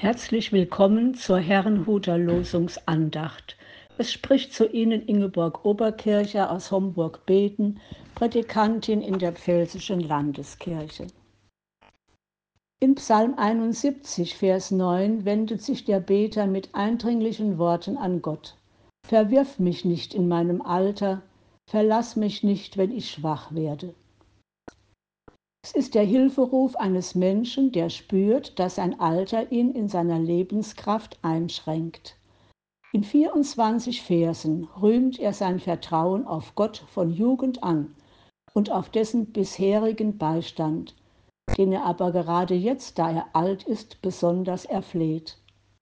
Herzlich willkommen zur Herrnhuter Losungsandacht. Es spricht zu Ihnen Ingeborg Oberkircher aus Homburg-Beden, Prädikantin in der Pfälzischen Landeskirche. In Psalm 71, Vers 9 wendet sich der Beter mit eindringlichen Worten an Gott. Verwirf mich nicht in meinem Alter, verlass mich nicht, wenn ich schwach werde. Es ist der Hilferuf eines Menschen, der spürt, dass sein Alter ihn in seiner Lebenskraft einschränkt. In 24 Versen rühmt er sein Vertrauen auf Gott von Jugend an und auf dessen bisherigen Beistand, den er aber gerade jetzt, da er alt ist, besonders erfleht.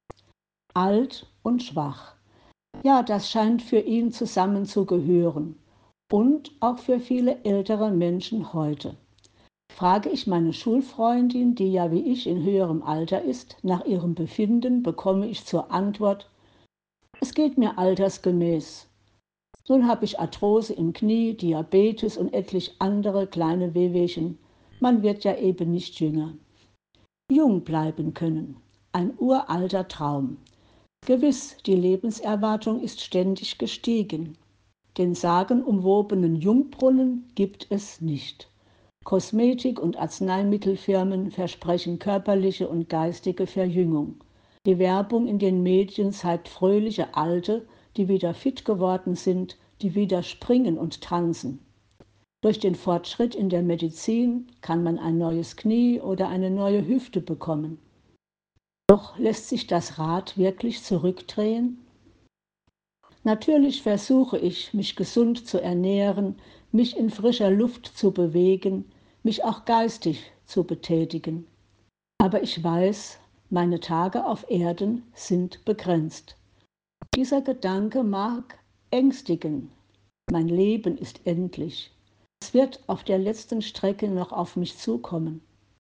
Alt und schwach. Ja, das scheint für ihn zusammen zu gehören und auch für viele ältere Menschen heute. Frage ich meine Schulfreundin, die ja wie ich in höherem Alter ist, nach ihrem Befinden, bekomme ich zur Antwort: Es geht mir altersgemäß. Nun habe ich Arthrose im Knie, Diabetes und etlich andere kleine Wehwehchen. Man wird ja eben nicht jünger. Jung bleiben können, ein uralter Traum. Gewiss, die Lebenserwartung ist ständig gestiegen. Den sagenumwobenen Jungbrunnen gibt es nicht. Kosmetik- und Arzneimittelfirmen versprechen körperliche und geistige Verjüngung. Die Werbung in den Medien zeigt fröhliche Alte, die wieder fit geworden sind, die wieder springen und tanzen. Durch den Fortschritt in der Medizin kann man ein neues Knie oder eine neue Hüfte bekommen. Doch lässt sich das Rad wirklich zurückdrehen? Natürlich versuche ich, mich gesund zu ernähren, mich in frischer Luft zu bewegen, mich auch geistig zu betätigen. Aber ich weiß, meine Tage auf Erden sind begrenzt. Dieser Gedanke mag ängstigen. Mein Leben ist endlich. Es wird auf der letzten Strecke noch auf mich zukommen.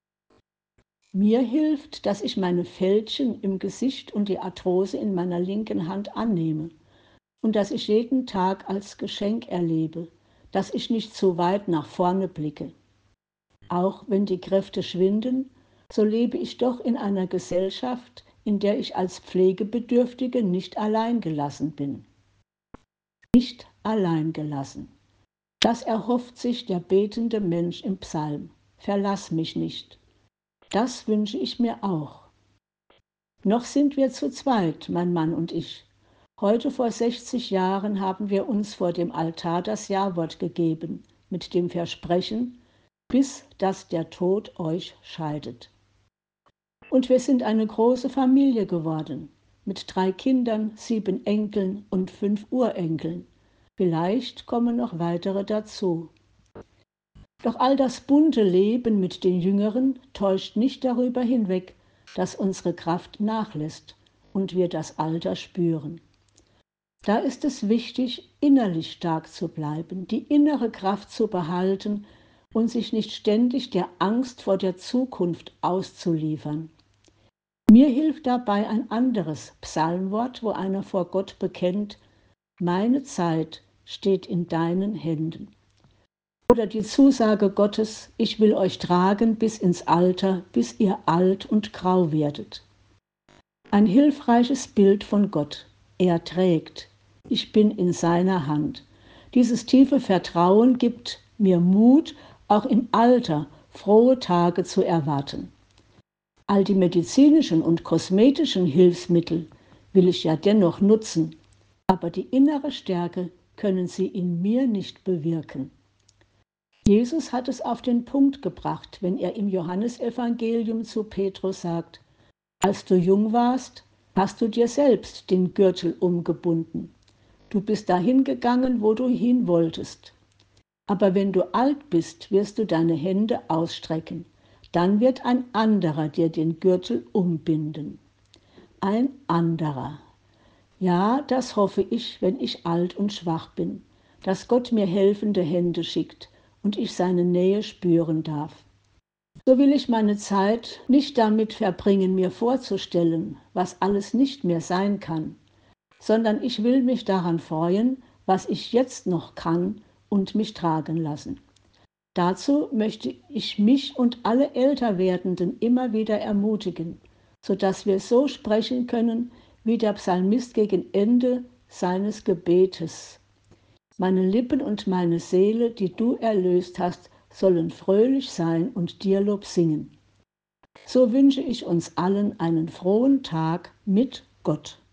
Mir hilft, dass ich meine Fältchen im Gesicht und die Arthrose in meiner linken Hand annehme und dass ich jeden Tag als Geschenk erlebe, dass ich nicht zu weit nach vorne blicke. Auch wenn die Kräfte schwinden, so lebe ich doch in einer Gesellschaft, in der ich als Pflegebedürftige nicht allein gelassen bin. Nicht allein gelassen. Das erhofft sich der betende Mensch im Psalm. Verlass mich nicht. Das wünsche ich mir auch. Noch sind wir zu zweit, mein Mann und ich. Heute vor 60 Jahren haben wir uns vor dem Altar das Jawort gegeben, mit dem Versprechen, bis dass der Tod euch scheidet. Und wir sind eine große Familie geworden, mit 3 Kindern, 7 Enkeln und 5 Urenkeln. Vielleicht kommen noch weitere dazu. Doch all das bunte Leben mit den Jüngeren täuscht nicht darüber hinweg, dass unsere Kraft nachlässt und wir das Alter spüren. Da ist es wichtig, innerlich stark zu bleiben, die innere Kraft zu behalten und sich nicht ständig der Angst vor der Zukunft auszuliefern. Mir hilft dabei ein anderes Psalmwort, wo einer vor Gott bekennt: Meine Zeit steht in deinen Händen. Oder die Zusage Gottes: Ich will euch tragen bis ins Alter, bis ihr alt und grau werdet. Ein hilfreiches Bild von Gott. Er trägt. Ich bin in seiner Hand. Dieses tiefe Vertrauen gibt mir Mut, auch im Alter frohe Tage zu erwarten. All die medizinischen und kosmetischen Hilfsmittel will ich ja dennoch nutzen, aber die innere Stärke können sie in mir nicht bewirken. Jesus hat es auf den Punkt gebracht, wenn er im Johannesevangelium zu Petrus sagt: Als du jung warst, hast du dir selbst den Gürtel umgebunden. Du bist dahin gegangen, wo du hin wolltest. Aber wenn du alt bist, wirst du deine Hände ausstrecken. Dann wird ein anderer dir den Gürtel umbinden. Ein anderer. Ja, das hoffe ich, wenn ich alt und schwach bin, dass Gott mir helfende Hände schickt und ich seine Nähe spüren darf. So will ich meine Zeit nicht damit verbringen, mir vorzustellen, was alles nicht mehr sein kann, sondern ich will mich daran freuen, was ich jetzt noch kann und mich tragen lassen. Dazu möchte ich mich und alle älter werdenden immer wieder ermutigen. sodass wir so sprechen können, wie der Psalmist gegen Ende seines Gebetes. Meine Lippen und meine Seele, die du erlöst hast, sollen fröhlich sein und dir Lob singen. So wünsche ich uns allen einen frohen Tag mit Gott.